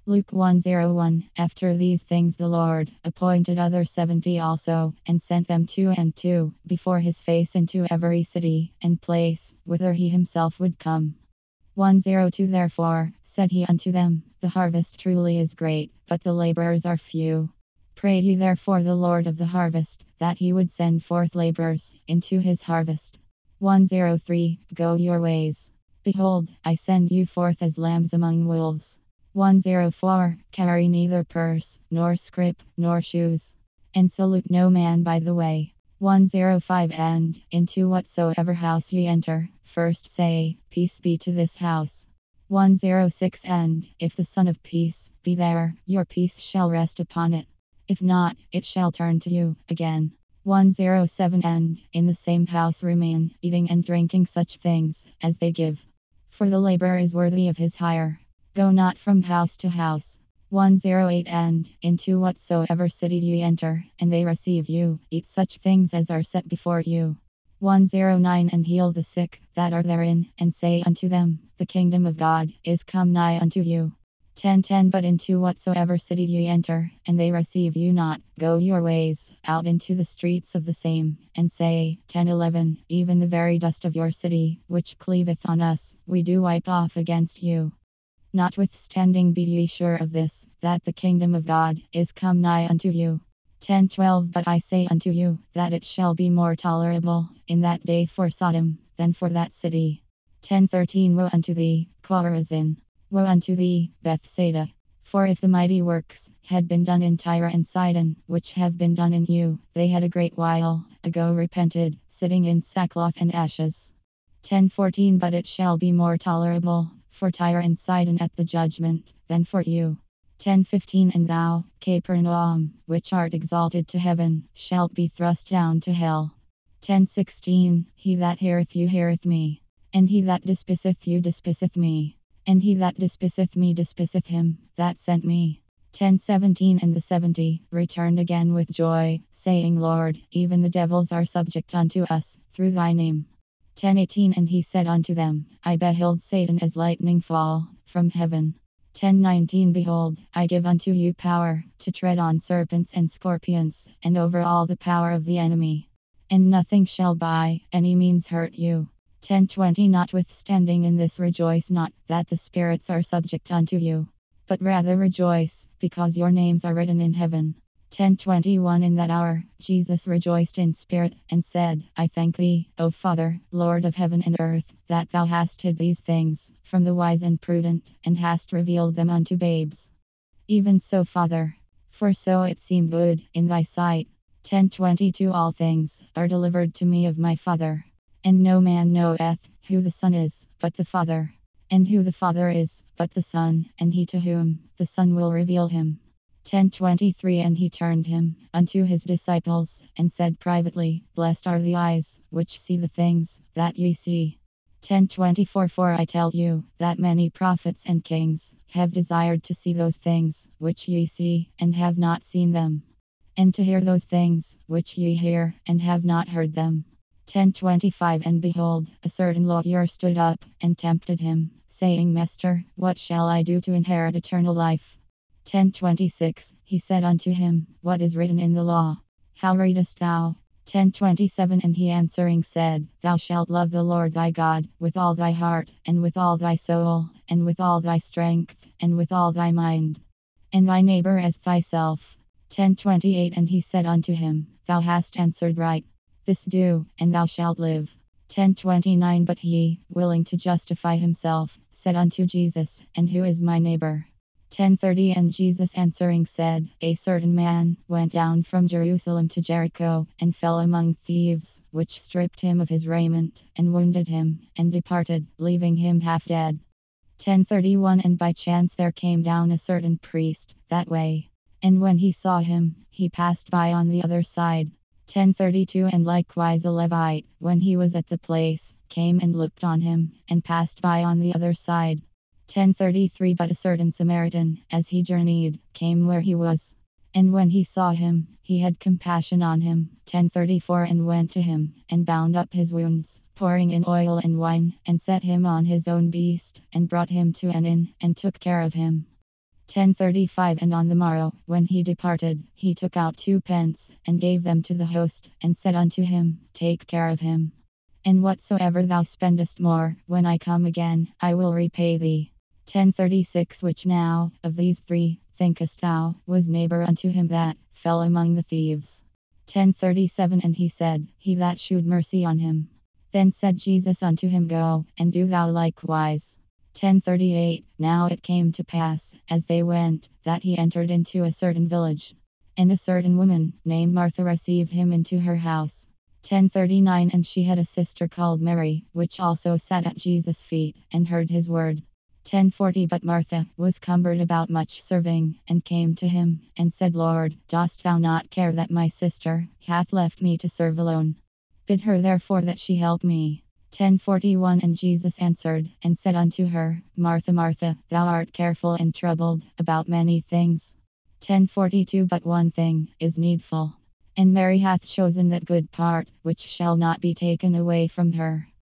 Luke 1:01. After these things the Lord appointed other 70 also, and sent them two and two before his face into every city and place whither he himself would come. 1:02. Therefore said he unto them, The harvest truly is great, but the laborers are few. Pray ye therefore the Lord of the harvest, that he would send forth laborers into his harvest. 1:03. Go your ways. Behold, I send you forth as lambs among wolves. 1:04. Carry neither purse, nor scrip, nor shoes. And salute no man by the way. 1:05. And into whatsoever house ye enter, first say, Peace be to this house. 1:06. And if the Son of Peace be there, your peace shall rest upon it. If not, it shall turn to you again. 1:07. And in the same house remain, eating and drinking such things as they give. For the laborer is worthy of his hire. Go not from house to house. 1:08. And into whatsoever city ye enter, and they receive you, eat such things as are set before you. 1:09. And heal the sick that are therein, and say unto them, The kingdom of God is come nigh unto you. 10:10. But into whatsoever city ye enter, and they receive you not, go your ways out into the streets of the same, and say, 10:11. Even the very dust of your city, which cleaveth on us, we do wipe off against you. Notwithstanding be ye sure of this, that the kingdom of God is come nigh unto you. 10:12. But I say unto you, that it shall be more tolerable in that day for Sodom than for that city. 10:13. Woe unto thee, Chorazin! Woe unto thee, Bethsaida! For if the mighty works had been done in Tyre and Sidon, which have been done in you, they had a great while ago repented, sitting in sackcloth and ashes. 10:14. But it shall be more tolerable for Tyre and Sidon at the judgment than for you. 10:15. And thou, Capernaum, which art exalted to heaven, shalt be thrust down to hell. 10:16. He that heareth you heareth me, and he that despiseth you despiseth me, and he that despiseth me despiseth him that sent me. 10:17. And the 70 returned again with joy, saying, Lord, even the devils are subject unto us through thy name. 10:18. And he said unto them, I beheld Satan as lightning fall from heaven. 10:19. Behold, I give unto you power to tread on serpents and scorpions, and over all the power of the enemy, and nothing shall by any means hurt you. 10:20. Notwithstanding in this rejoice not that the spirits are subject unto you, but rather rejoice, because your names are written in heaven. 10:21. In that hour Jesus rejoiced in spirit, and said, I thank thee, O Father, Lord of heaven and earth, that thou hast hid these things from the wise and prudent, and hast revealed them unto babes. Even so, Father, for so it seemed good in thy sight. 10:22. All things are delivered to me of my Father, and no man knoweth who the Son is, but the Father, and who the Father is, but the Son, and he to whom the Son will reveal him. 10:23. And he turned him unto his disciples, and said privately, Blessed are the eyes which see the things that ye see. 10:24. For I tell you, that many prophets and kings have desired to see those things which ye see, and have not seen them, and to hear those things which ye hear, and have not heard them. 10:25. And behold, a certain lawyer stood up, and tempted him, saying, Master, what shall I do to inherit eternal life? 10:26. He said unto him, What is written in the law? How readest thou? 10:27. And he answering said, Thou shalt love the Lord thy God with all thy heart, and with all thy soul, and with all thy strength, and with all thy mind, and thy neighbor as thyself. 10:28. And he said unto him, Thou hast answered right. This do, and thou shalt live. 10:29. But he, willing to justify himself, said unto Jesus, And who is my neighbor? 10:30. And Jesus answering said, A certain man went down from Jerusalem to Jericho, and fell among thieves, which stripped him of his raiment, and wounded him, and departed, leaving him half dead. 10:31. And by chance there came down a certain priest that way, and when he saw him, he passed by on the other side. 10:32. And likewise a Levite, when he was at the place, came and looked on him, and passed by on the other side. 10:33. But a certain Samaritan, as he journeyed, came where he was, and when he saw him, he had compassion on him. 10:34. And went to him, and bound up his wounds, pouring in oil and wine, and set him on his own beast, and brought him to an inn, and took care of him. 10:35 And on the morrow, when he departed, he took out 2 pence, and gave them to the host, and said unto him, Take care of him. And whatsoever thou spendest more, when I come again, I will repay thee. 10:36 Which now, of these three, thinkest thou, was neighbor unto him that fell among the thieves? 10:37 And he said, He that shewed mercy on him. Then said Jesus unto him, Go, and do thou likewise. 10:38 Now it came to pass, as they went, that he entered into a certain village. And a certain woman, named Martha, received him into her house. 10:39 And she had a sister called Mary, which also sat at Jesus' feet, and heard his word. 10:40 But Martha was cumbered about much serving, and came to him, and said, Lord, dost thou not care that my sister hath left me to serve alone? Bid her therefore that she help me. 10:41 And Jesus answered, and said unto her, Martha, Martha, thou art careful and troubled about many things. 10:42 But one thing is needful. And Mary hath chosen that good part, which shall not be taken away from her.